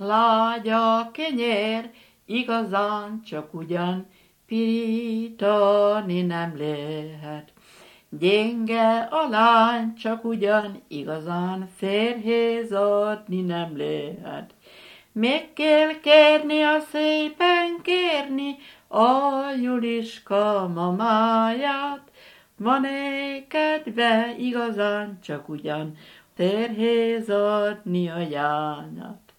Lágy a kenyér, igazán csak ugyan pirítani nem lehet. Gyenge a lány, csak ugyan igazán férjhez adni nem lehet. Meg kell kérni, a szépen kérni a Juliska mamáját, van-e kedve igazán csak ugyan férjhez adni a lányát.